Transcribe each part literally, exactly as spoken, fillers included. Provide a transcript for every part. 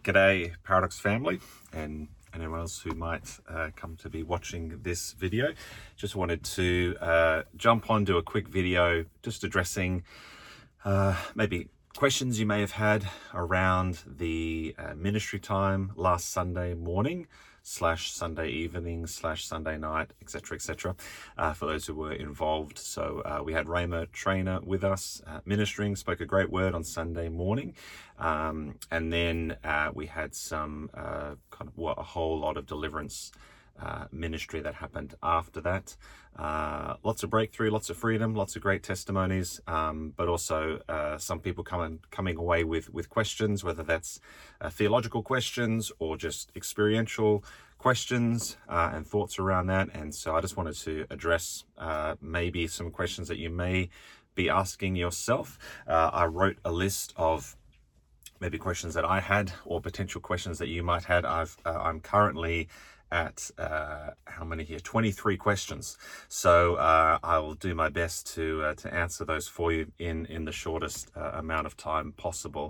G'day Paradox family and anyone else who might uh, come to be watching this video. Just wanted to uh, jump on, do a quick video just addressing uh, maybe questions you may have had around the uh, ministry time last Sunday morning slash Sunday evening slash Sunday night, etc, etc, uh, for those who were involved. So uh, we had Rhema Trainer with us uh, ministering, spoke a great word on Sunday morning, um, and then uh, we had some uh, kind of well, a whole lot of deliverance Uh, ministry that happened after that. Uh, lots of breakthrough, lots of freedom, lots of great testimonies, um, but also uh, some people coming coming away with with questions, whether that's uh, theological questions or just experiential questions uh, and thoughts around that. And so I just wanted to address uh, maybe some questions that you may be asking yourself. Uh, I wrote a list of maybe questions that I had or potential questions that you might have. I've uh, I'm currently at uh, how many here? twenty-three questions. So uh, I will do my best to uh, to answer those for you in in the shortest uh, amount of time possible.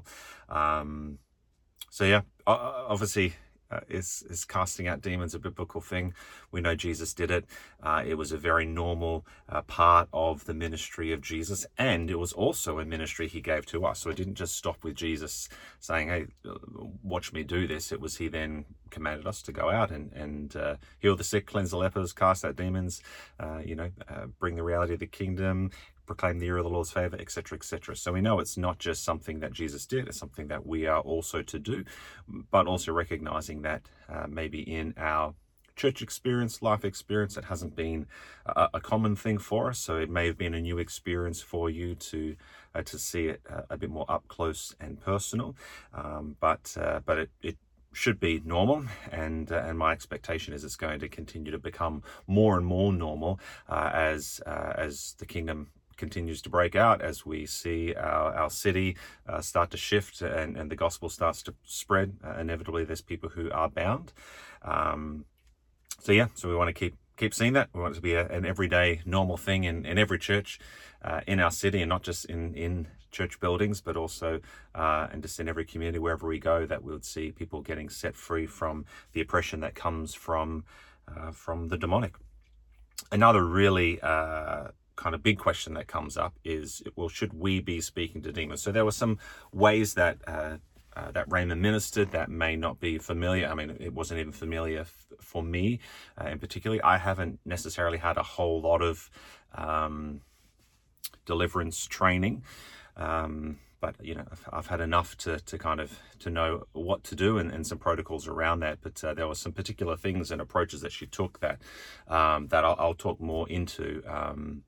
Um, so yeah, obviously. Uh, is, is casting out demons a biblical thing? We know Jesus did it. Uh, it was a very normal uh, part of the ministry of Jesus, and it was also a ministry he gave to us. So it didn't just stop with Jesus saying, hey, watch me do this. It was he then commanded us to go out and, and uh, heal the sick, cleanse the lepers, cast out demons, uh, you know, uh, bring the reality of the kingdom, proclaim the year of the Lord's favor, et cetera, et cetera. So we know it's not just something that Jesus did, it's something that we are also to do, but also recognizing that uh, maybe in our church experience, life experience, it hasn't been a, a common thing for us. So it may have been a new experience for you to uh, to see it uh, a bit more up close and personal, um, but uh, but it, it should be normal, and uh, and my expectation is it's going to continue to become more and more normal uh, as uh, as the kingdom continues to break out, as we see our, our city uh, start to shift and, and the gospel starts to spread. Uh, inevitably, there's people who are bound. Um, so yeah, so we want to keep keep seeing that. We want it to be a, an everyday normal thing in, in every church uh, in our city, and not just in, in church buildings, but also uh, and just in every community, wherever we go, that we would see people getting set free from the oppression that comes from, uh, from the demonic. Another really uh, kind of big question that comes up is, well, should we be speaking to demons? So there were some ways that uh, uh, that Rhema ministered that may not be familiar. I mean, it wasn't even familiar f- for me uh, in particular. I haven't necessarily had a whole lot of um, deliverance training, um, but you know, I've, I've had enough to to kind of to know what to do and, and some protocols around that. But uh, there were some particular things and approaches that she took that um, that I'll, I'll talk more into. Um,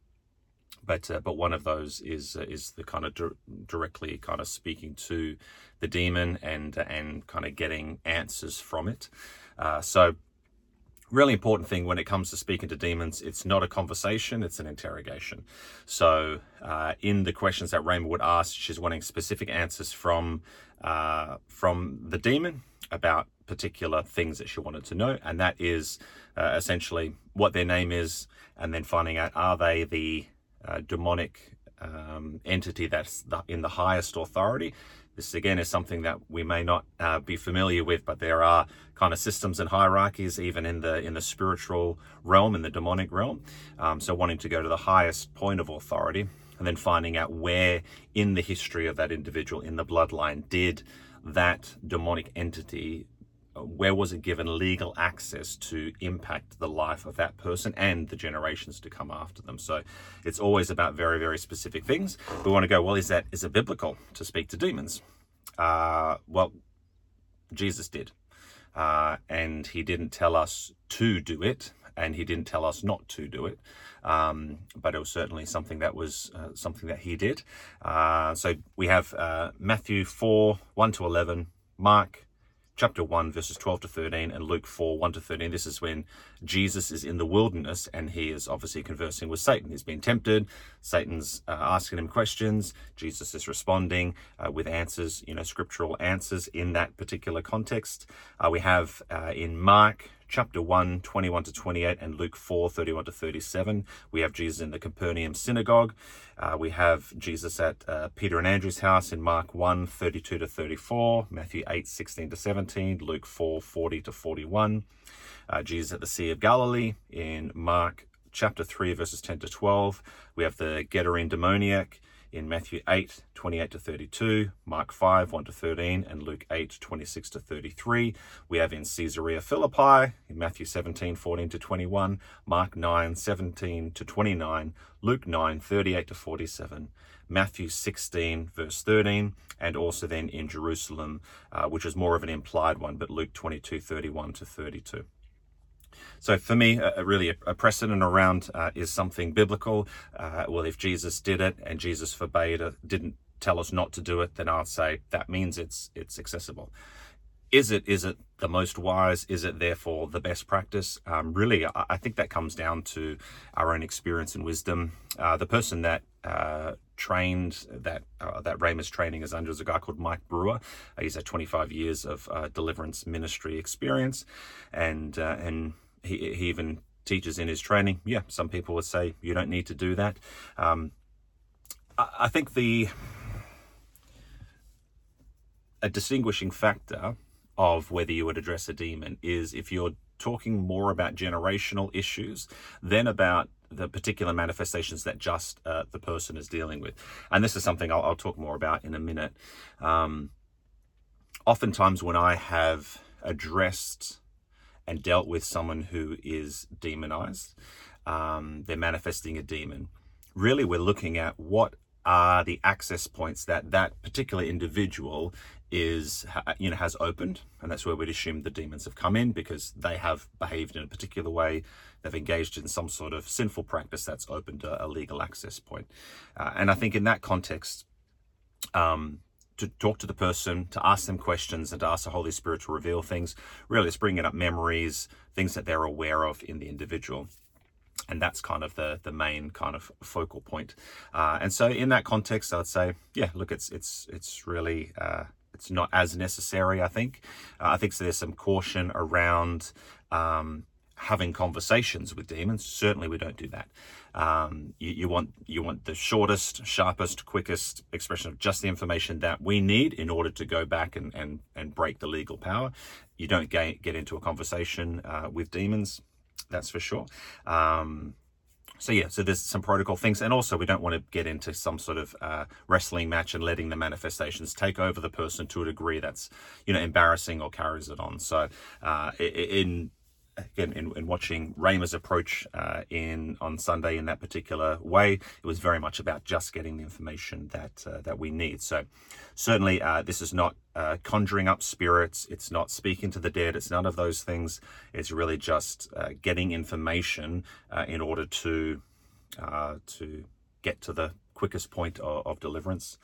But uh, but one of those is uh, is the kind of di- directly kind of speaking to the demon and uh, and kind of getting answers from it. Uh, so really important thing when it comes to speaking to demons, it's not a conversation, it's an interrogation. So uh, in the questions that Rhema would ask, she's wanting specific answers from uh, from the demon about particular things that she wanted to know, and that is uh, essentially what their name is, and then finding out, are they the Uh, demonic um, entity that's the, in the highest authority. This again is something that we may not uh, be familiar with, but there are kind of systems and hierarchies even in the in the spiritual realm, in the demonic realm. Um, so wanting to go to the highest point of authority, and then finding out where in the history of that individual, in the bloodline, did that demonic entity, where was it given legal access to impact the life of that person and the generations to come after them. So it's always about very, very specific things. We want to go, well, is that is it biblical to speak to demons? Uh, well, Jesus did. Uh, and he didn't tell us to do it, and he didn't tell us not to do it. Um, but it was certainly something that was uh, something that he did. Uh, so we have uh, Matthew four, one to eleven, Mark chapter one, verses twelve to thirteen, and Luke four, one to thirteen. This is when Jesus is in the wilderness and he is obviously conversing with Satan. He's been tempted. Satan's uh, asking him questions. Jesus is responding uh, with answers, you know, scriptural answers in that particular context. Uh, we have uh, in Mark chapter one, twenty-one to twenty-eight, and Luke four, thirty-one to thirty-seven. We have Jesus in the Capernaum synagogue. Uh, we have Jesus at uh, Peter and Andrew's house in Mark one, thirty-two to thirty-four, Matthew eight, sixteen to seventeen, Luke four, forty to forty-one. Uh, Jesus at the Sea of Galilee in Mark chapter three, verses ten to twelve. We have the Gadarene demoniac in Matthew eight, twenty-eight to thirty-two, Mark five, one to thirteen, and Luke eight, twenty-six to thirty-three. We have in Caesarea Philippi in Matthew seventeen, fourteen to twenty-one, Mark nine, seventeen to twenty-nine, Luke nine, thirty-eight to forty-seven, Matthew sixteen, verse thirteen, and also then in Jerusalem, uh, which is more of an implied one, but Luke twenty-two, thirty-one to thirty-two. So for me, uh, really a, a precedent around uh, is something biblical. Uh, well, if Jesus did it and Jesus forbade it, didn't tell us not to do it, then I'd say that means it's it's accessible. Is it is it the most wise? Is it therefore the best practice? Um, really, I, I think that comes down to our own experience and wisdom. Uh, the person that uh, trained that uh, that Rhema's training is under is a guy called Mike Brewer. Uh, he's had twenty-five years of uh, deliverance ministry experience, and uh, and he, he even teaches in his training. Yeah, some people would say you don't need to do that. Um, I, I think the a distinguishing factor of whether you would address a demon is if you're talking more about generational issues than about the particular manifestations that just uh, the person is dealing with. And this is something I'll, I'll talk more about in a minute. Um, oftentimes when I have addressed and dealt with someone who is demonized, um, they're manifesting a demon, really we're looking at what are the access points that that particular individual is, you know, has opened, and that's where we'd assume the demons have come in because they have behaved in a particular way. They've engaged in some sort of sinful practice that's opened a, a legal access point. Uh, and I think in that context, um, to talk to the person, to ask them questions, and to ask the Holy Spirit to reveal things, really it's bringing up memories, things that they're aware of in the individual. And that's kind of the the main kind of focal point. Uh, and so in that context, I'd say, yeah, look, it's it's it's really uh, it's not as necessary. I think. Uh, I think so there's some caution around um, having conversations with demons. Certainly, we don't do that. Um, you, you want you want the shortest, sharpest, quickest expression of just the information that we need in order to go back and and and break the legal power. You don't get get into a conversation uh, with demons. That's for sure. Um, so yeah, so there's some protocol things, and also we don't want to get into some sort of uh, wrestling match and letting the manifestations take over the person to a degree that's, you know, embarrassing or carries it on. So uh, in again, in, in watching Rhema's approach uh, in on Sunday in that particular way, it was very much about just getting the information that uh, that we need. So certainly, uh, this is not uh, conjuring up spirits. It's not speaking to the dead. It's none of those things. It's really just uh, getting information uh, in order to uh, to get to the quickest point of, of deliverance.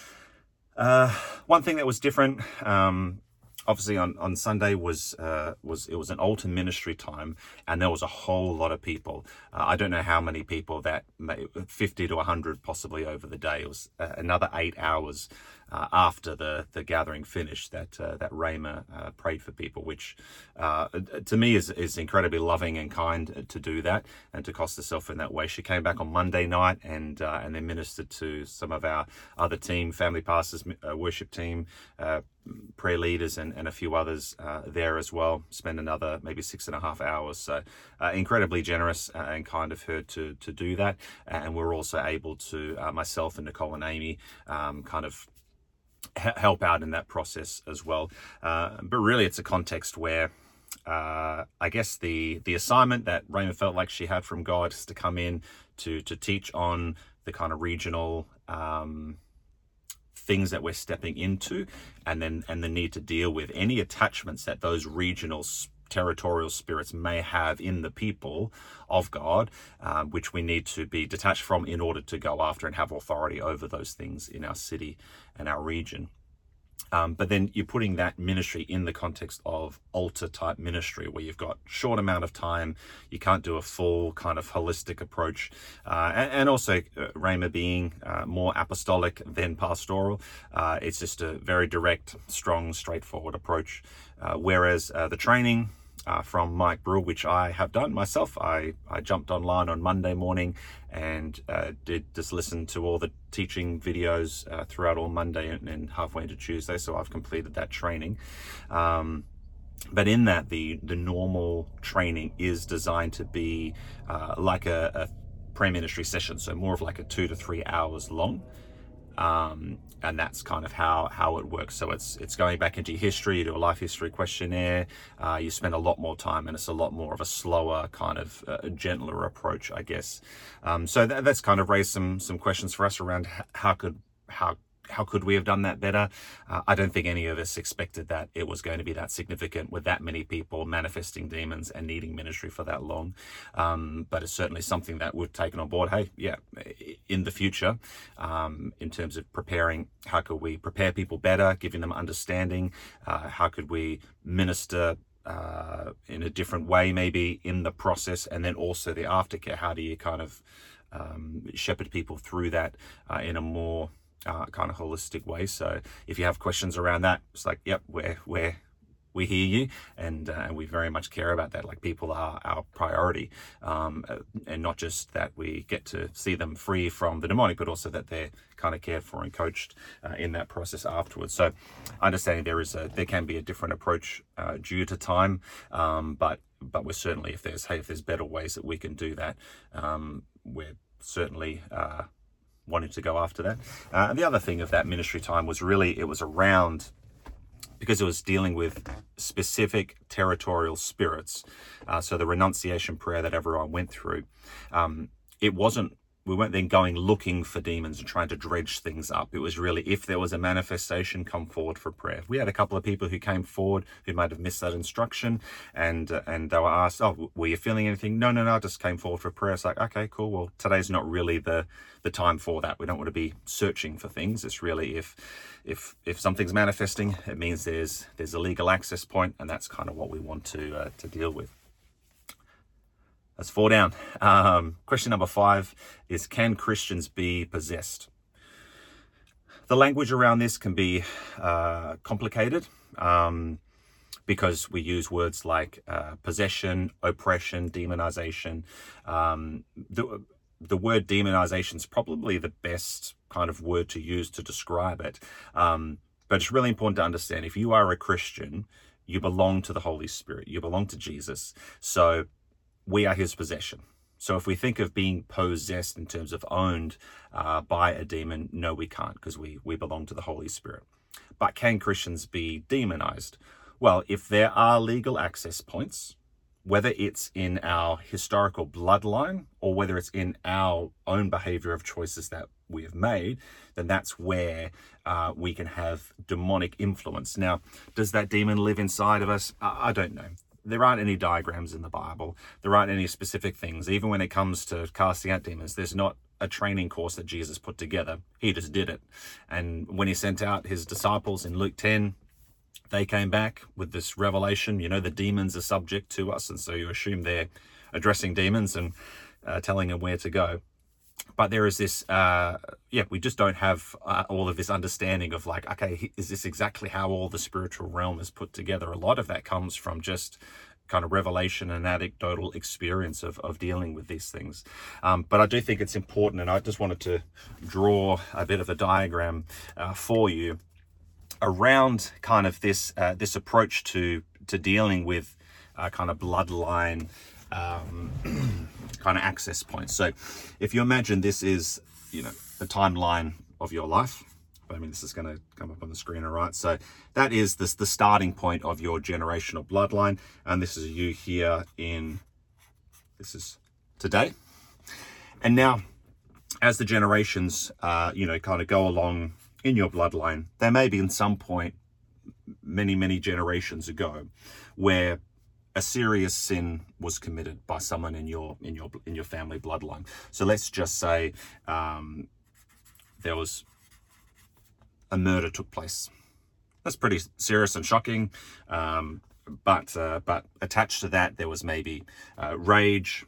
Uh, one thing that was different. Um, Obviously, on, on Sunday was uh, was it was an altar ministry time, and there was a whole lot of people. Uh, I don't know how many people that fifty to a hundred possibly over the day. It was uh, another eight hours uh, after the the gathering finished that uh, that Rhema uh, prayed for people, which uh, to me is is incredibly loving and kind to do that and to cost herself in that way. She came back on Monday night and uh, and then ministered to some of our other team, family pastors, uh, worship team, uh, prayer leaders, and, and a few others uh, there as well. Spend another maybe six and a half hours. So uh, incredibly generous uh, and kind of her to to do that. And we're also able to, uh, myself and Nicole and Amy, um, kind of h- help out in that process as well. Uh, but really it's a context where uh, I guess the the assignment that Rhema felt like she had from God is to come in to to teach on the kind of regional um things that we're stepping into, and then and the need to deal with any attachments that those regional territorial spirits may have in the people of God, um, which we need to be detached from in order to go after and have authority over those things in our city and our region. Um, but then you're putting that ministry in the context of altar type ministry where you've got short amount of time. You can't do a full kind of holistic approach. Uh, and, and also uh, Rhema being uh, more apostolic than pastoral. Uh, it's just a very direct, strong, straightforward approach. Uh, whereas uh, the training uh, from Mike Brill, which I have done myself. I, I jumped online on Monday morning and uh, did just listen to all the teaching videos uh, throughout all Monday and, and halfway into Tuesday. So I've completed that training. Um, But in that, the, the normal training is designed to be uh, like a, a prayer ministry session, so more of like a two to three hours long. Um, and that's kind of how, how it works. So it's it's going back into history, you do a life history questionnaire, uh, you spend a lot more time, and it's a lot more of a slower, kind of uh, gentler approach, I guess. Um, so that, that's kind of raised some some questions for us around how could how How could we have done that better? Uh, I don't think any of us expected that it was going to be that significant with that many people manifesting demons and needing ministry for that long. Um, but it's certainly something that we've taken on board. Hey, yeah, in the future, um, in terms of preparing, how could we prepare people better, giving them understanding? Uh, how could we minister uh, in a different way, maybe in the process, and then also the aftercare? How do you kind of um, shepherd people through that uh, in a more Uh, kind of holistic way? So if you have questions around that, it's like, yep, we're we're we hear you, and uh, and we very much care about that. Like, people are our priority, um, and not just that we get to see them free from the demonic, but also that they're kind of cared for and coached uh, in that process afterwards. So understanding there is a there can be a different approach uh, due to time, um, but but we're certainly, if there's hey if there's better ways that we can do that, um, we're certainly uh, wanted to go after that. Uh, and the other thing of that ministry time was really, it was around, because it was dealing with specific territorial spirits. Uh, so the renunciation prayer that everyone went through, um, it wasn't, we weren't then going looking for demons and trying to dredge things up. It was really, if there was a manifestation, come forward for prayer. We had a couple of people who came forward who might have missed that instruction, and uh, and they were asked, oh, were you feeling anything? No, no, no, I just came forward for prayer. It's like, okay, cool. Well, today's not really the the time for that. We don't want to be searching for things. It's really, if if if something's manifesting, it means there's there's a legal access point, and that's kind of what we want to uh, to deal with. That's four down. Um, question number five is, can Christians be possessed? The language around this can be uh, complicated um, because we use words like uh, possession, oppression, demonization. Um, the, the word demonization is probably the best kind of word to use to describe it. Um, but it's really important to understand, if you are a Christian, you belong to the Holy Spirit. You belong to Jesus. So we are his possession. So if we think of being possessed in terms of owned uh, by a demon, no, we can't, because we, we belong to the Holy Spirit. But can Christians be demonized? Well, if there are legal access points, whether it's in our historical bloodline or whether it's in our own behavior of choices that we have made, then that's where uh, we can have demonic influence. Now, does that demon live inside of us? I, I don't know. There aren't any diagrams in the Bible. There aren't any specific things. Even when it comes to casting out demons, there's not a training course that Jesus put together. He just did it. And when he sent out his disciples in Luke ten, they came back with this revelation, you know, the demons are subject to us. And so you assume they're addressing demons and uh, telling them where to go. But there is this, uh, yeah, we just don't have uh, all of this understanding of like, okay, is this exactly how all the spiritual realm is put together? A lot of that comes from just kind of revelation and anecdotal experience of, of dealing with these things. Um, but I do think it's important, and I just wanted to draw a bit of a diagram uh, for you around kind of this uh, this approach to, to dealing with uh, kind of bloodline um kind of access points. So if you imagine this is, you know, the timeline of your life, I mean, this is going to come up on the screen, all right? So that is this the starting point of your generational bloodline, and this is you here in, this is today. And now, as the generations, uh, you know, kind of go along in your bloodline, there may be in some point, many, many generations ago, where a serious sin was committed by someone in your in your in your family bloodline. So let's just say um, there was a murder took place. That's pretty serious and shocking. Um, but uh, but attached to that, there was maybe uh, rage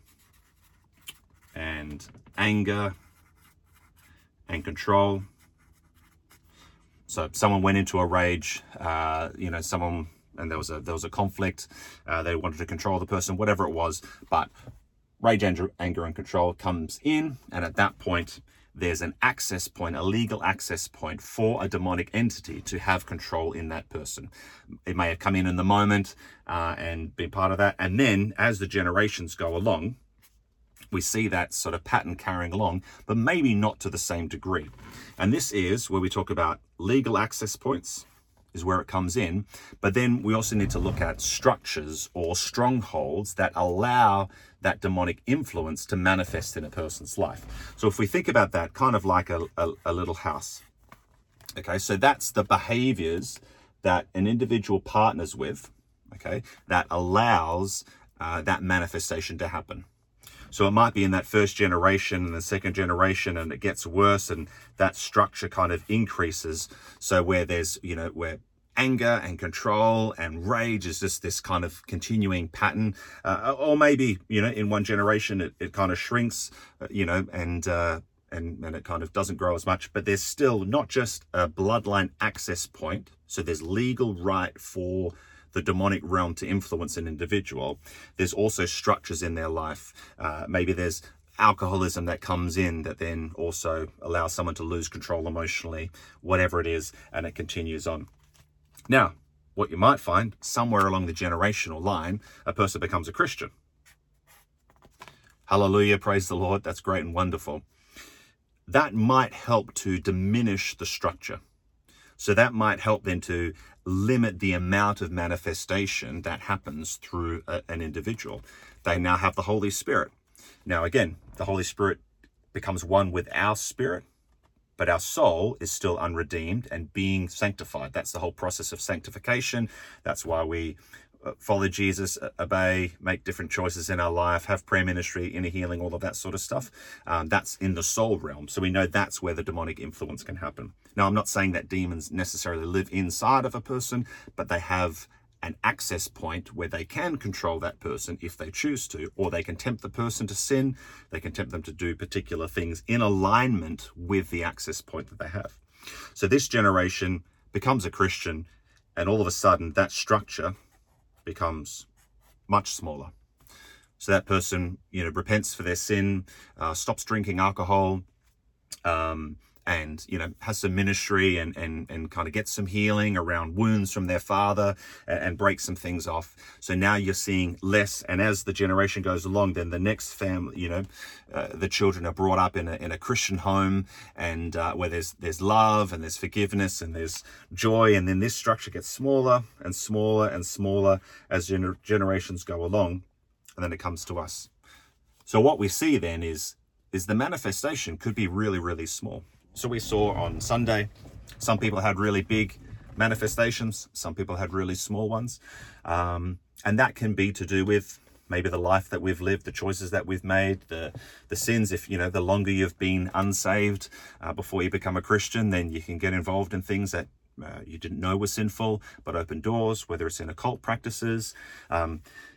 and anger and control. So someone went into a rage. Uh, you know, someone and there was a there was a conflict. Uh, they wanted to control the person, whatever it was. But rage, anger, anger, and control comes in, and at that point, there's an access point, a legal access point for a demonic entity to have control in that person. It may have come in in the moment uh, and been part of that, and then as the generations go along, we see that sort of pattern carrying along, but maybe not to the same degree. And this is where we talk about legal access points, is where it comes in. But then we also need to look at structures or strongholds that allow that demonic influence to manifest in a person's life. So if we think about that kind of like a, a, a little house, okay, so that's the behaviors that an individual partners with, okay, that allows uh, that manifestation to happen. So it might be in that first generation and the second generation, and it gets worse, and that structure kind of increases. So where there's, you know, where anger and control and rage is just this kind of continuing pattern, uh, or maybe, you know, in one generation it, it kind of shrinks, uh, you know, and uh, and and it kind of doesn't grow as much. But there's still not just a bloodline access point. So there's legal right for the demonic realm to influence an individual. There's also structures in their life. Uh, maybe there's alcoholism that comes in that then also allows someone to lose control emotionally, whatever it is, and it continues on. Now, what you might find, somewhere along the generational line, a person becomes a Christian. Hallelujah, praise the Lord, that's great and wonderful. That might help to diminish the structure. So that might help then to limit the amount of manifestation that happens through a, an individual. They now have the Holy Spirit. Now, again, the Holy Spirit becomes one with our spirit, but our soul is still unredeemed and being sanctified. That's the whole process of sanctification. That's why we follow Jesus, obey, make different choices in our life, have prayer ministry, inner healing, all of that sort of stuff. Um, that's in the soul realm. So we know that's where the demonic influence can happen. Now, I'm not saying that demons necessarily live inside of a person, but they have an access point where they can control that person if they choose to, or they can tempt the person to sin. They can tempt them to do particular things in alignment with the access point that they have. So this generation becomes a Christian, and all of a sudden that structure becomes much smaller. So that person, you know, repents for their sin, uh, stops drinking alcohol, um, and, you know, has some ministry and, and, and kind of gets some healing around wounds from their father and, and breaks some things off. So now you're seeing less. And as the generation goes along, then the next family, you know, uh, the children are brought up in a, in a Christian home, and uh, where there's, there's love and there's forgiveness and there's joy. And then this structure gets smaller and smaller and smaller as gener- generations go along. And then it comes to us. So what we see then is, is the manifestation could be really, really small. So we saw on Sunday, some people had really big manifestations, some people had really small ones. Um, and that can be to do with maybe the life that we've lived, the choices that we've made, the the sins. If, you know, the longer you've been unsaved uh, before you become a Christian, then you can get involved in things that uh, you didn't know were sinful, but open doors, whether it's in occult practices. Um,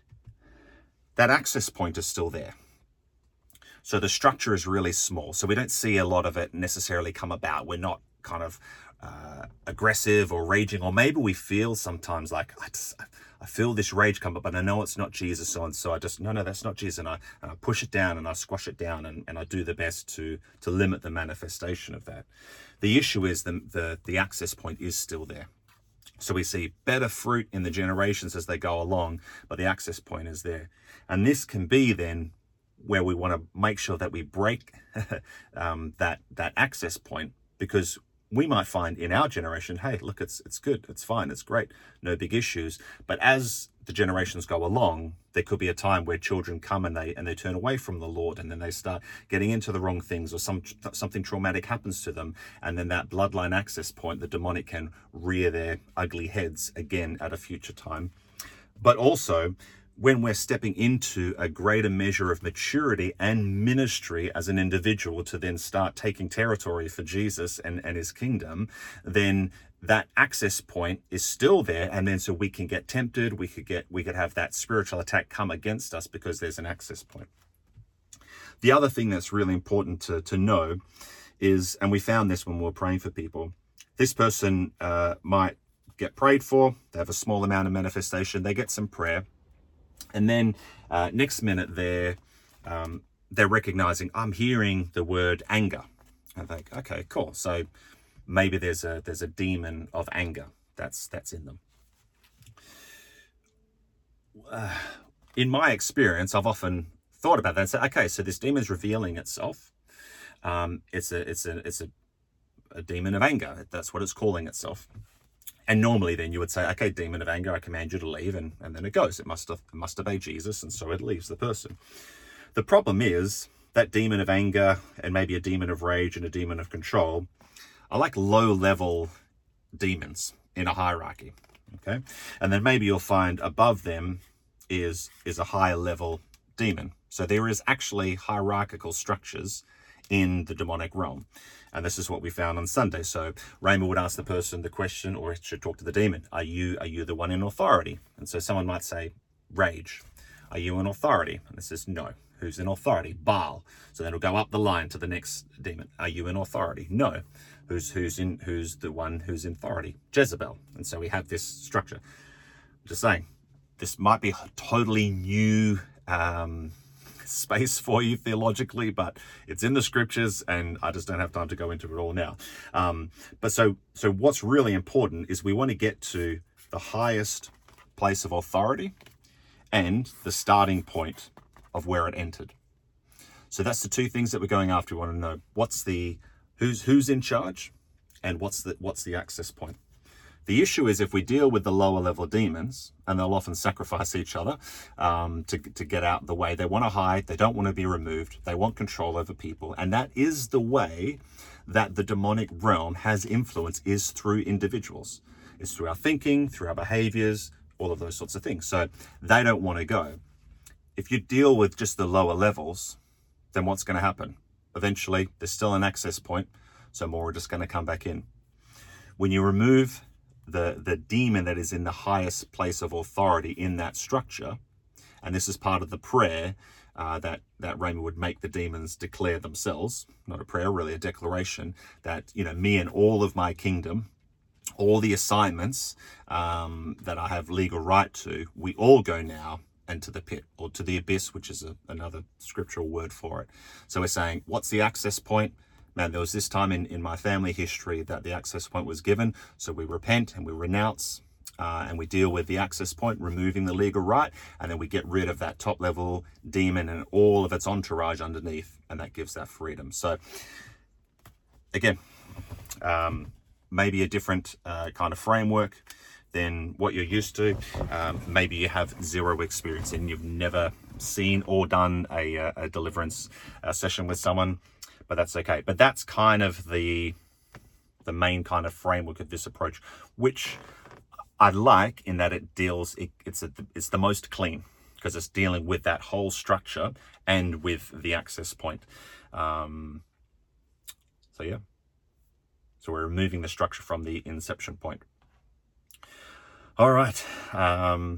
that access point is still there. So the structure is really small. So we don't see a lot of it necessarily come about. We're not kind of uh, aggressive or raging, or maybe we feel sometimes like, I, just, I feel this rage come up, but I know it's not Jesus. So, and so I just, no, no, that's not Jesus. And I, and I push it down and I squash it down, and, and I do the best to, to limit the manifestation of that. The issue is the, the, the access point is still there. So we see better fruit in the generations as they go along, but the access point is there. And this can be then where we want to make sure that we break um, that that access point, because we might find in our generation, hey, look, it's it's good, it's fine, it's great, no big issues. But as the generations go along, there could be a time where children come and they and they turn away from the Lord, and then they start getting into the wrong things, or some something traumatic happens to them, and then that bloodline access point, the demonic, can rear their ugly heads again at a future time. But also, when we're stepping into a greater measure of maturity and ministry as an individual to then start taking territory for Jesus and, and his kingdom, then that access point is still there. And then so we can get tempted, we could get, we could have that spiritual attack come against us because there's an access point. The other thing that's really important to, to know is, and we found this when we were praying for people, this person uh, might get prayed for, they have a small amount of manifestation, they get some prayer, and then uh, next minute they're um, they're recognizing, I'm hearing the word anger. I think, okay, cool. So maybe there's a there's a demon of anger that's that's in them. Uh, in my experience, I've often thought about that and said, okay, so this demon is revealing itself. Um, it's a it's a it's a, a demon of anger. That's what it's calling itself. And normally then you would say, okay, demon of anger, I command you to leave, and, and then it goes. It must, it must obey Jesus, and so it leaves the person. The problem is that demon of anger and maybe a demon of rage and a demon of control are like low-level demons in a hierarchy, okay? And then maybe you'll find above them is, is a higher-level demon. So there is actually hierarchical structures in the demonic realm. And this is what we found on Sunday. So Rayma would ask the person the question, or should talk to the demon, are you are you the one in authority? And so someone might say, rage. Are you in authority? And it says, no. Who's in authority? Baal. So then it'll go up the line to the next demon. Are you in authority? No. Who's who's in who's the one who's in authority? Jezebel. And so we have this structure. I'm just saying, this might be a totally new um space for you theologically, but it's in the scriptures and I just don't have time to go into it all now. Um, but so, so what's really important is we want to get to the highest place of authority and the starting point of where it entered. So that's the two things that we're going after. We want to know what's the, who's, who's in charge and what's the, what's the access point. The issue is if we deal with the lower level demons, and they'll often sacrifice each other um, to, to get out the way. They want to hide. They don't want to be removed. They want control over people. And that is the way that the demonic realm has influence, is through individuals. It's through our thinking, through our behaviors, all of those sorts of things. So they don't want to go. If you deal with just the lower levels, then what's going to happen? Eventually, there's still an access point, so more are just going to come back in. When you remove the the demon that is in the highest place of authority in that structure, and this is part of the prayer uh, that that Rayma would make the demons declare themselves, not a prayer, really a declaration, that, you know, me and all of my kingdom, all the assignments um, that I have legal right to, we all go now into the pit, or to the abyss, which is a, another scriptural word for it. So we're saying, what's the access point? Man, there was this time in, in my family history that the access point was given. So we repent and we renounce uh, and we deal with the access point, removing the legal right. And then we get rid of that top level demon and all of its entourage underneath. And that gives that freedom. So again, um, maybe a different uh, kind of framework than what you're used to. Um, maybe you have zero experience and you've never seen or done a, a deliverance uh, session with someone. But that's okay. But that's kind of the the main kind of framework of this approach, which I like in that it deals, it, it's a, it's the most clean, because it's dealing with that whole structure and with the access point. Um, so yeah, so we're removing the structure from the inception point. All right. Um,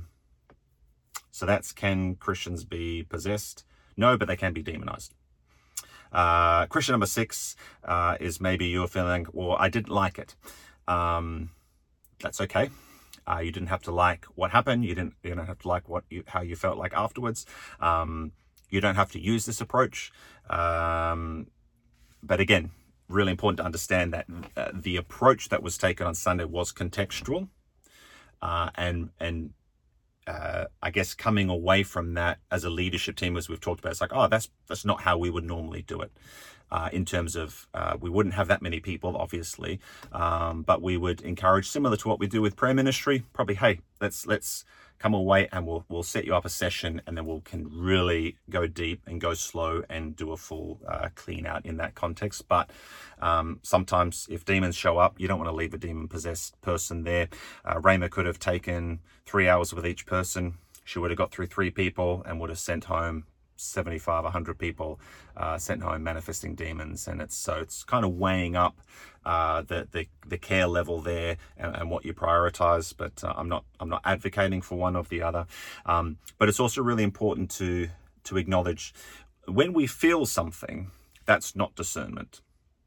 so that's, can Christians be possessed? No, but they can be demonized. Uh, question number six uh, is maybe you're feeling, well, I didn't like it. Um, that's okay. Uh, you didn't have to like what happened. You didn't, you don't have to like what you, how you felt like afterwards. Um, you don't have to use this approach. Um, but again, really important to understand that uh, the approach that was taken on Sunday was contextual. Uh, and, and, Uh, I guess coming away from that as a leadership team, as we've talked about, it's like, oh, that's that's not how we would normally do it. Uh, in terms of, uh, we wouldn't have that many people, obviously, um, but we would encourage, similar to what we do with prayer ministry, probably, hey, let's let's come away and we'll we'll set you up a session, and then we can really go deep and go slow and do a full uh, clean out in that context. But um, sometimes if demons show up, you don't want to leave a demon possessed person there. Uh, Rayma could have taken three hours with each person. She would have got through three people and would have sent home seventy-five, one hundred people, uh, sent home manifesting demons. And it's so it's kind of weighing up uh, the, the the care level there and, and what you prioritize. But uh, I'm not I'm not advocating for one or the other. Um, but it's also really important to to acknowledge when we feel something, that's not discernment.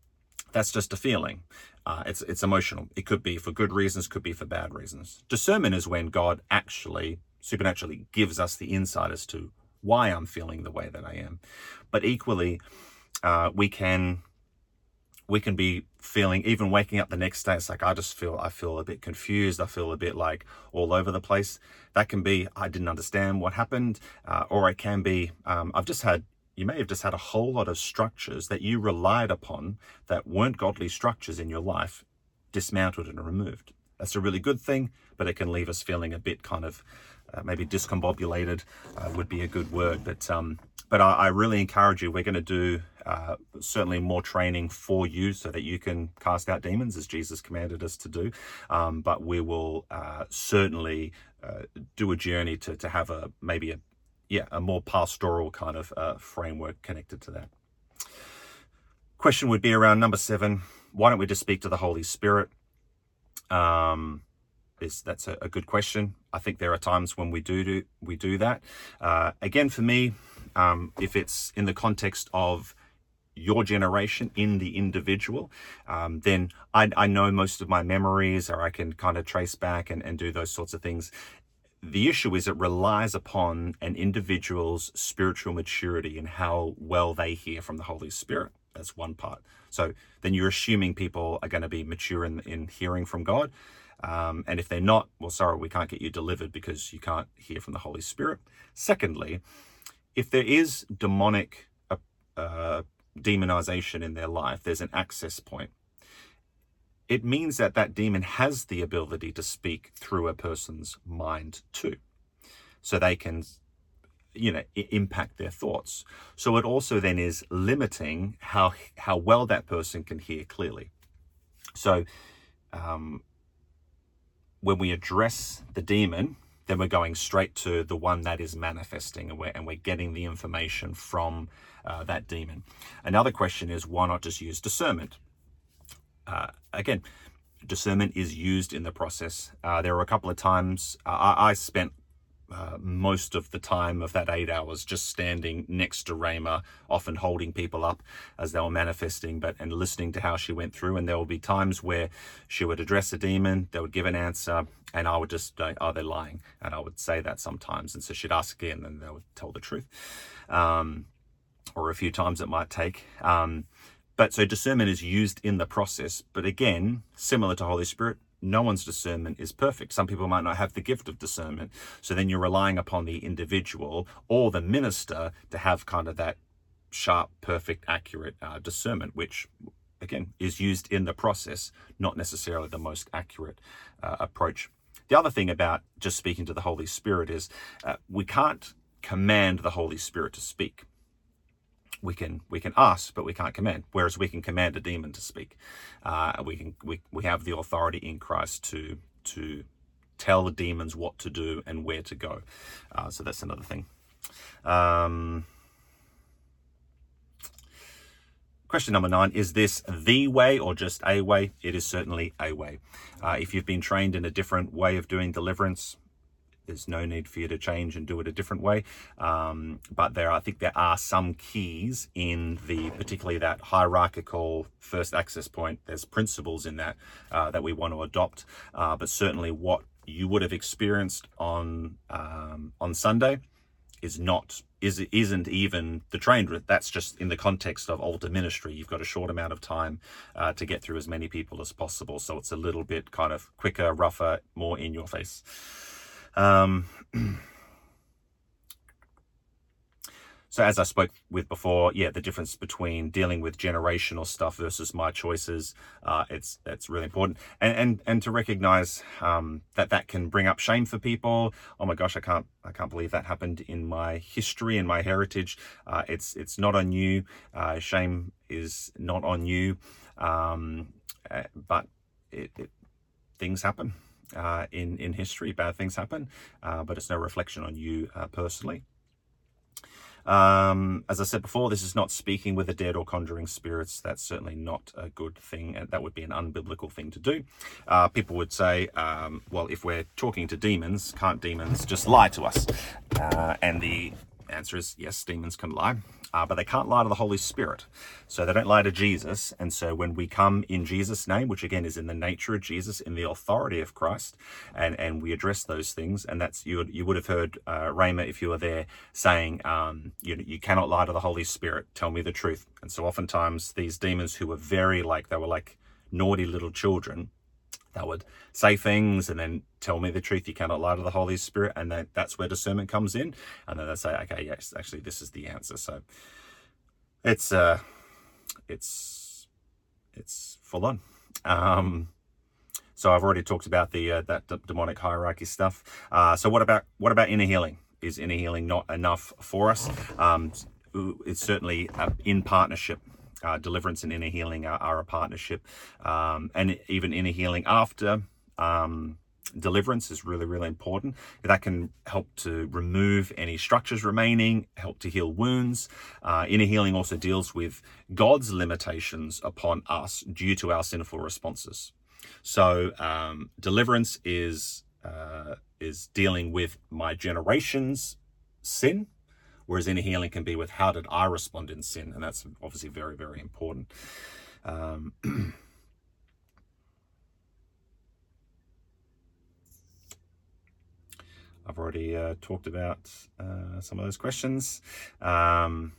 That's just a feeling. Uh, it's it's emotional. It could be for good reasons, could be for bad reasons. Discernment is when God actually supernaturally gives us the insight as to why I'm feeling the way that I am. But equally, uh, we can we can be feeling, even waking up the next day, it's like, I just feel, I feel a bit confused. I feel a bit like all over the place. That can be, I didn't understand what happened. Uh, or it can be, um, I've just had, you may have just had a whole lot of structures that you relied upon that weren't godly structures in your life, dismantled and removed. That's a really good thing, but it can leave us feeling a bit kind of uh, maybe discombobulated uh, would be a good word. But um, but I, I really encourage you, we're going to do uh, certainly more training for you so that you can cast out demons as Jesus commanded us to do. Um, but we will uh, certainly uh, do a journey to, to have a maybe a yeah, a more pastoral kind of uh, framework connected to that. Question would be around number seven. Why don't we just speak to the Holy Spirit? Um, is that's a, a good question. I think there are times when we do, do we do that. Uh, again, for me, um, if it's in the context of your generation in the individual, um, then I, I know most of my memories, or I can kind of trace back and, and do those sorts of things. The issue is it relies upon an individual's spiritual maturity and how well they hear from the Holy Spirit. That's one part. So then you're assuming people are going to be mature in, in hearing from God. Um, and if they're not, well, sorry, we can't get you delivered because you can't hear from the Holy Spirit. Secondly, if there is demonic uh, uh, demonization in their life, there's an access point. It means that that demon has the ability to speak through a person's mind too. So they can, you know, impact their thoughts. So it also then is limiting how how well that person can hear clearly. So um, when we address the demon, then we're going straight to the one that is manifesting, and we're, and we're getting the information from uh, that demon. Another question is, why not just use discernment? Uh, again, discernment is used in the process. Uh, there were a couple of times uh, I, I spent uh, most of the time of that eight hours just standing next to Rhema, often holding people up as they were manifesting, but and listening to how she went through. And there will be times where she would address a demon, they would give an answer, and I would just say, "Oh, they're lying," and I would say that sometimes. And so she'd ask again, and they would tell the truth, um, or a few times it might take. Um, But so discernment is used in the process. But again, similar to Holy Spirit, no one's discernment is perfect. Some people might not have the gift of discernment. So then you're relying upon the individual or the minister to have kind of that sharp, perfect, accurate uh, discernment, which again is used in the process, not necessarily the most accurate uh, approach. The other thing about just speaking to the Holy Spirit is uh, we can't command the Holy Spirit to speak. We can we can ask, but we can't command. Whereas we can command a demon to speak. Uh, we can we we have the authority in Christ to to tell the demons what to do and where to go. Uh, so that's another thing. Um, question number nine: is this the way or just a way? It is certainly a way. Uh, if you've been trained in a different way of doing deliverance, there's no need for you to change and do it a different way. Um, but there, I think there are some keys in the, particularly that hierarchical first access point. There's principles in that uh, that we want to adopt. Uh, but certainly what you would have experienced on um, on Sunday is not, is, isn't even the trained route. That's just in the context of altar ministry. You've got a short amount of time uh, to get through as many people as possible. So it's a little bit kind of quicker, rougher, more in your face. Um, so as I spoke with before, yeah, the difference between dealing with generational stuff versus my choices, uh, it's, that's really important. And, and, and to recognize, um, that that can bring up shame for people. Oh my gosh, I can't, I can't believe that happened in my history and my heritage. Uh, it's, it's not on you. Uh, shame is not on you. Um, uh, but it, it, things happen. Uh, in, in history, bad things happen, uh, but it's no reflection on you uh, personally. Um, as I said before, this is not speaking with the dead or conjuring spirits. That's certainly not a good thing, and that would be an unbiblical thing to do. Uh, people would say, um, well, if we're talking to demons, can't demons just lie to us? Uh, and the Answer is yes, demons can lie, uh, but they can't lie to the Holy Spirit. So they don't lie to Jesus. And so when we come in Jesus' name, which again is in the nature of Jesus, in the authority of Christ, and, and we address those things, and that's, you would, you would have heard uh, Rayma, if you were there, saying, um, you, you cannot lie to the Holy Spirit, tell me the truth. And so oftentimes these demons who were very like, they were like naughty little children, they would say things and then tell me the truth. You cannot lie to the Holy Spirit. And that, that's where discernment comes in. And then they say, okay, yes, actually, this is the answer. So it's, uh, it's, it's full on. Um, so I've already talked about the, uh, that d- demonic hierarchy stuff. Uh, so what about, what about inner healing? Is inner healing not enough for us? Um, it's certainly uh, in partnership. Uh, deliverance and inner healing are, are a partnership, um, and even inner healing after um, deliverance is really, really important. That can help to remove any structures remaining, help to heal wounds. Uh, inner healing also deals with God's limitations upon us due to our sinful responses. So um, deliverance is uh, is dealing with my generation's sin, whereas inner healing can be with how did I respond in sin? And that's obviously very, very important. Um, I've already uh, talked about uh, some of those questions. Um,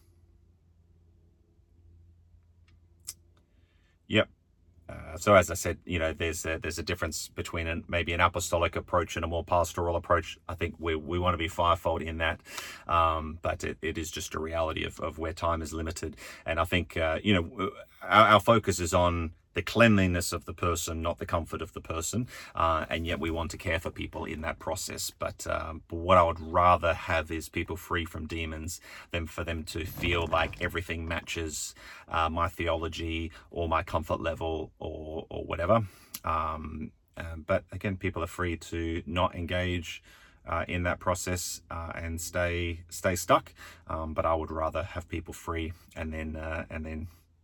yep. Uh, so as I said, you know, there's a, there's a difference between an, maybe an apostolic approach and a more pastoral approach. I think we we want to be fivefold in that, um, but it, it is just a reality of, of where time is limited. And I think, uh, you know, our, our focus is on the cleanliness of the person, not the comfort of the person. Uh, and yet we want to care for people in that process. But, um, but what I would rather have is people free from demons than for them to feel like everything matches uh, my theology or my comfort level or, or whatever. Um, uh, but again, people are free to not engage Uh, in that process uh, and stay stay stuck. Um, but I would rather have people free and then uh, and then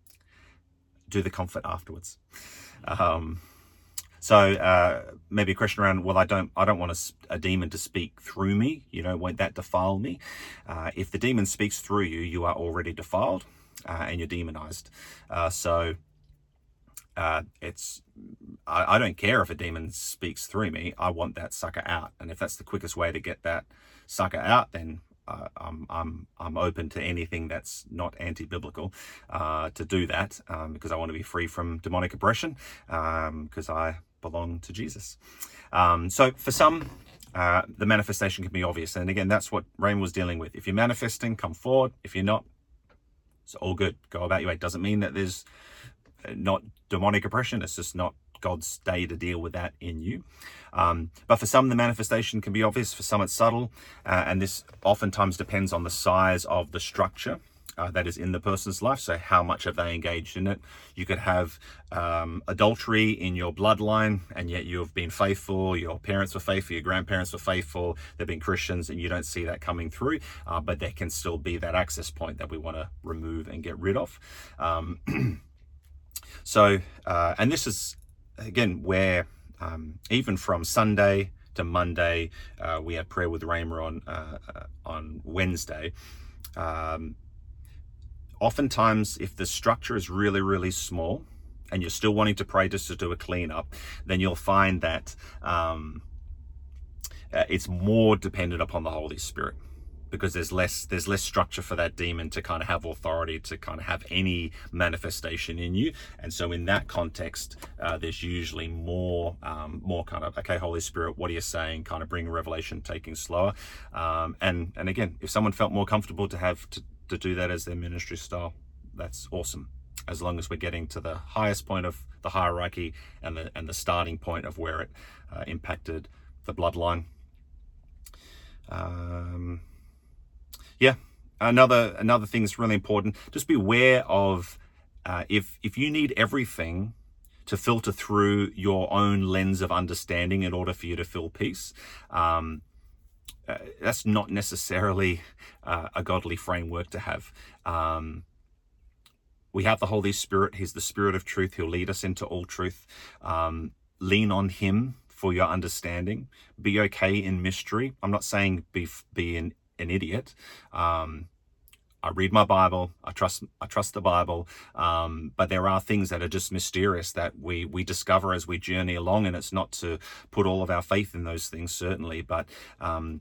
do the comfort afterwards. Um, so uh, maybe a question around, well, I don't I don't want a, a demon to speak through me. You know, won't that defile me? Uh, if the demon speaks through you, you are already defiled uh, and you're demonized. Uh, so Uh, it's, I, I don't care if a demon speaks through me. I want that sucker out. And if that's the quickest way to get that sucker out, then uh, I'm, I'm, I'm open to anything that's not anti-biblical uh, to do that, um, because I want to be free from demonic oppression, um, because I belong to Jesus. Um, so for some, uh, the manifestation can be obvious. And again, that's what Rain was dealing with. If you're manifesting, come forward. If you're not, it's all good. Go about your way. It doesn't mean that there's not demonic oppression. It's just not God's day to deal with that in you. Um, but for some, the manifestation can be obvious. For some, it's subtle. Uh, and this oftentimes depends on the size of the structure uh, that is in the person's life. So how much have they engaged in it? You could have um, adultery in your bloodline, and yet you have been faithful. Your parents were faithful. Your grandparents were faithful. They've been Christians, and you don't see that coming through. Uh, but there can still be that access point that we want to remove and get rid of. Um, So, uh, and this is, again, where um, even from Sunday to Monday, uh, we had prayer with Raymer on, uh, uh, on Wednesday. Um, oftentimes, if the structure is really, really small and you're still wanting to pray just to do a cleanup, then you'll find that um, uh, it's more dependent upon the Holy Spirit. Because there's less there's less structure for that demon to kind of have authority to kind of have any manifestation in you. And so in that context, uh, there's usually more um, more kind of, okay, Holy Spirit, what are you saying? Kind of bring revelation, taking slower. Um, and and again, if someone felt more comfortable to have to, to do that as their ministry style, that's awesome. As long as we're getting to the highest point of the hierarchy and the and the starting point of where it uh, impacted the bloodline. Um, Yeah, another another thing that's really important. Just be aware of uh, if if you need everything to filter through your own lens of understanding in order for you to feel peace. Um, uh, that's not necessarily uh, a godly framework to have. Um, we have the Holy Spirit. He's the Spirit of truth. He'll lead us into all truth. Um, lean on Him for your understanding. Be okay in mystery. I'm not saying be be in an idiot. Um, I read my Bible. I trust. I trust the Bible. Um, but there are things that are just mysterious that we we discover as we journey along, and it's not to put all of our faith in those things, certainly. But um,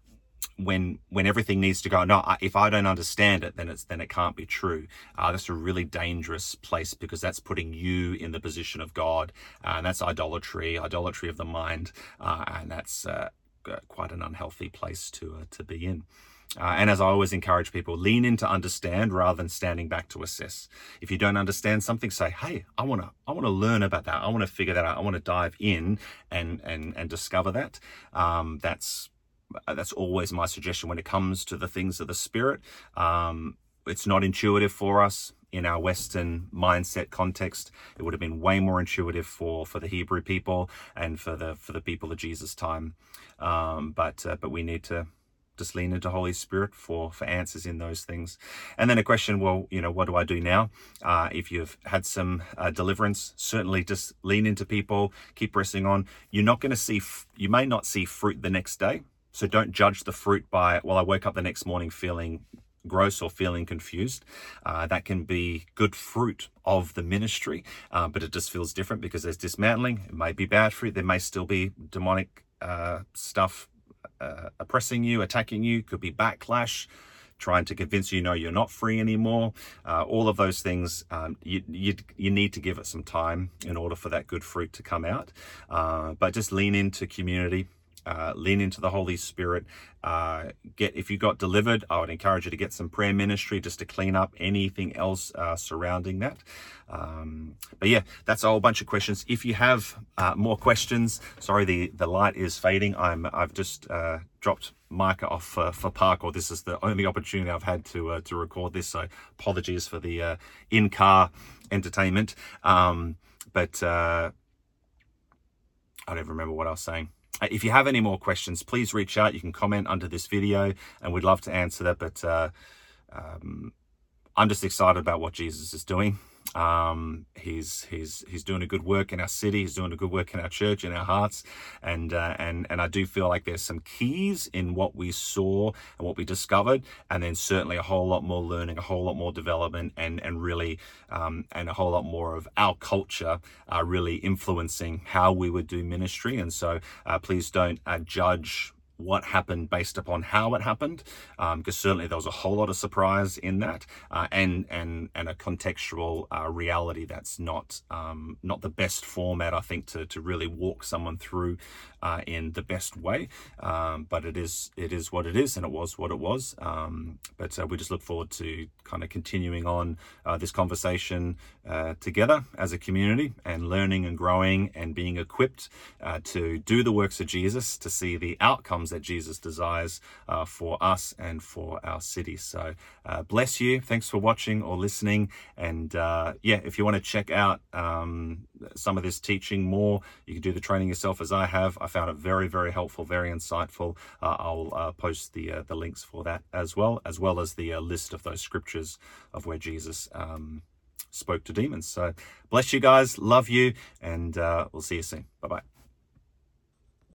when when everything needs to go, no, I, if I don't understand it, then it's then it can't be true. Uh, that's a really dangerous place, because that's putting you in the position of God, uh, and that's idolatry, idolatry of the mind, uh, and that's uh, quite an unhealthy place to uh, to be in. Uh, and as I always encourage people, lean in to understand rather than standing back to assess. If you don't understand something, say, hey, I want to I want to learn about that. I want to figure that out. I want to dive in and and and discover that. Um, that's that's always my suggestion when it comes to the things of the Spirit. Um, it's not intuitive for us. In our Western mindset context, it would have been way more intuitive for for the Hebrew people and for the for the people of Jesus' time. Um, but uh, but we need to just lean into Holy Spirit for for answers in those things. And then a question, well, you know, what do I do now? Uh, if you've had some uh, deliverance, certainly just lean into people, keep pressing on. You're not going to see, f- you may not see fruit the next day. So don't judge the fruit by, well, I woke up the next morning feeling gross or feeling confused. Uh, that can be good fruit of the ministry, uh, but it just feels different because there's dismantling. It may be bad fruit. There may still be demonic uh, stuff Uh, oppressing you, attacking you. Could be backlash, trying to convince you, no, you're not free anymore. Uh, all of those things, um, you, you you need to give it some time in order for that good fruit to come out. Uh, but just lean into community, uh, lean into the Holy Spirit. Uh, get if you got delivered, I would encourage you to get some prayer ministry just to clean up anything else uh, surrounding that. Um, but yeah, that's a whole bunch of questions. If you have uh, more questions, sorry, the, the light is fading. I'm, I've just uh, dropped Micah off for, for park, or this is the only opportunity I've had to uh, to record this. So apologies for the uh, in-car entertainment. Um, but uh, I don't even remember what I was saying. If you have any more questions, please reach out. You can comment under this video and we'd love to answer that. But uh, um, I'm just excited about what Jesus is doing. Um, he's he's he's doing a good work in our city. He's doing a good work in our church, in our hearts, and uh, and and I do feel like there's some keys in what we saw and what we discovered, and then certainly a whole lot more learning, a whole lot more development, and and really um, and a whole lot more of our culture uh, really influencing how we would do ministry. And so uh, please don't uh, judge what happened based upon how it happened, um, because certainly there was a whole lot of surprise in that, uh, and and and a contextual uh, reality that's not um, not the best format, I think, to to really walk someone through uh, in the best way. Um, but it is it is what it is, and it was what it was. Um, but uh, we just look forward to kind of continuing on uh, this conversation uh, together as a community, and learning and growing and being equipped uh, to do the works of Jesus, to see the outcomes that Jesus desires uh, for us and for our city. So uh, bless you. Thanks for watching or listening. And uh, yeah, if you want to check out um, some of this teaching more, you can do the training yourself as I have. I found it very, very helpful, very insightful. Uh, I'll uh, post the uh, the links for that as well, as well as the uh, list of those scriptures of where Jesus um, spoke to demons. So bless you guys. Love you. And uh, we'll see you soon. Bye-bye.